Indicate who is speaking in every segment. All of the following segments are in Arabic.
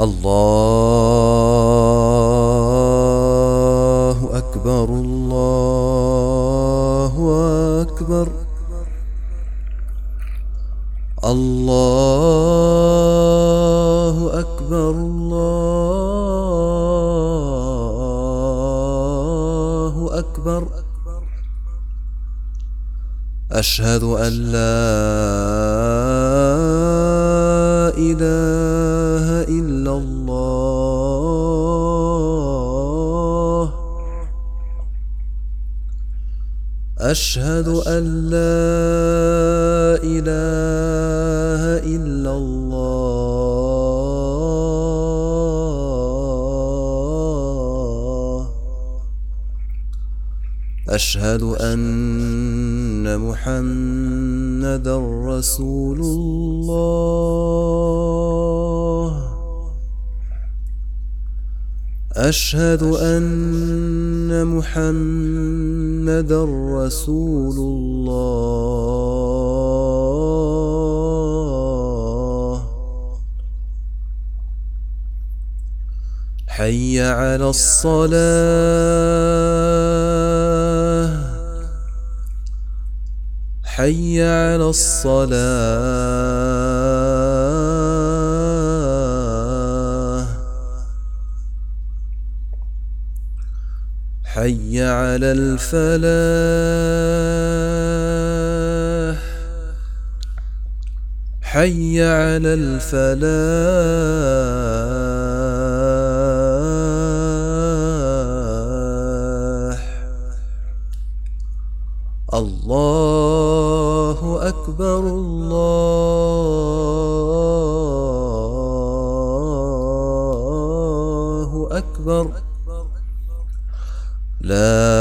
Speaker 1: الله أكبر الله أكبر الله أكبر الله أكبر. أشهد أن لا إله إلا الله. أشهد أن لا إله إلا الله. أشهد أن محمدًا رسول الله. أشهد أن محمدًا رسول الله. حي على الصلاة. حي على الصلاة. حي على الفلاح. حي على الفلاح. الله أكبر الله أكبر. لا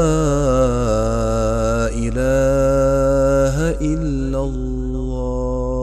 Speaker 1: إله إلا الله.